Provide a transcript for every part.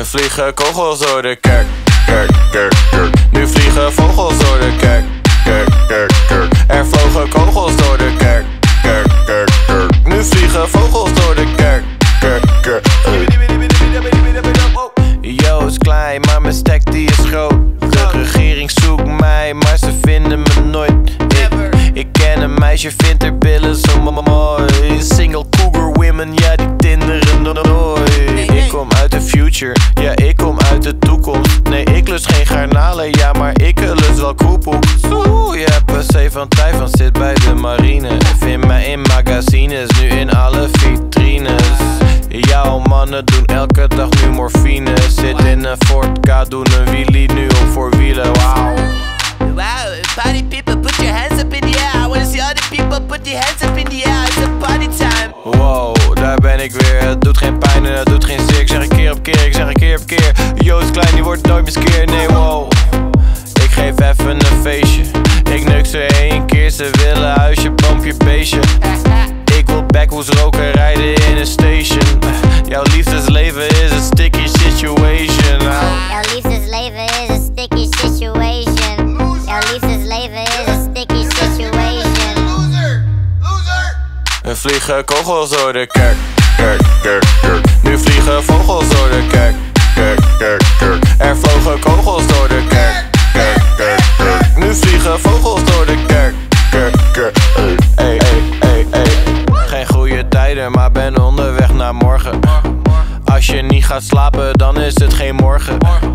vliegen kogels door de kerk, kerk, kerk, kerk. Nu vliegen vogels door de kerk, kerk, kerk, kerk. Er vlogen kogels door de kerk, kerk, kerk, kerk. Nu vliegen vogels door de kerk, kerk, kerk. Yo, is klein, maar mijn stek die is groot. De regering zoekt mij, maar ze vinden me nooit. Ik ken een meisje, vindt haar billen zo mooi. Single cougar women, ja die tinderen nooit. Ik kom uit de future, ja ik kom uit de toekomst. Nee, ik lust geen garnalen, ja maar ik lust wel koepoek. Je hebt een C van Tijfan, zit bij de marine. Vind mij in magazines, nu in alle vitrines. Jouw mannen doen elke dag nu morfine. Zit in een Ford K, doen een wheelie nu op voorwielen, wauw. Wow, party people, put your hands up in the air. I wanna see all the people put your hands up in the air. It's a party time. Wow, daar ben ik weer. Het doet geen pijn en het doet geen zeer. Ik zeg een keer op keer, ik zeg een keer op keer. Joost klein, die wordt nooit meer skeer. Nee, wow. Ik geef even een feestje. Ik neuk ze 1 keer, ze willen huisje, boompje, beestje. Ik wil backwoods roken, rijden in een station. Jouw liefdesleven is een sticky situation. Jouw liefdesleven is een sticky situation. Jouw liefdesleven is een sticky situation. Loser, loser. Er vliegen kogels door de kerk, kerk, kerk, kerk. Nu vliegen vogels door de kerk, kerk, kerk, kerk. Er vlogen kogels door de kerk, kerk, kerk, kerk. Nu vliegen vogels door de kerk, kerk, kerk. Hey, hey, hey, hey. Geen goede tijden, maar ben onderweg naar morgen. Als je niet gaat slapen, dan is het geen morgen.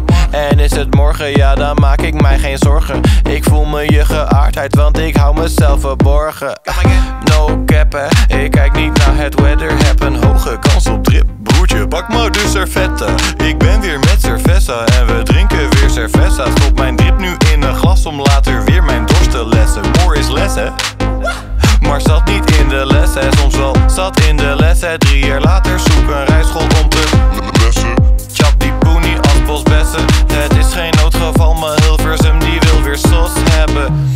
En is het morgen, ja dan maak ik mij geen zorgen. Ik voel me je geaardheid, want ik hou mezelf verborgen. No cap hè, ik kijk niet naar het weather. Heb een hoge kans op drip, broertje, pak maar de servetten. Ik ben weer met cerveza en we drinken weer cerveza. Stop mijn drip nu in een glas om later weer mijn dorst te lessen. More is less hè, maar zat niet in de les hè. Soms wel zat in de les hè. 3 jaar later zoek een rijschool om te lessen. Chap die poenie als bosbessen. Het is geen noodgeval, maar Hilversum die wil weer sos hebben.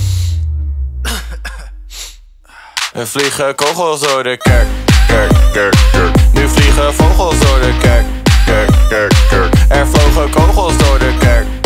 Er vliegen kogels door de kerk, kerk, kerk, kerk. Nu vliegen vogels door de kerk, kerk, kerk, kerk. Er vlogen kogels door de kerk,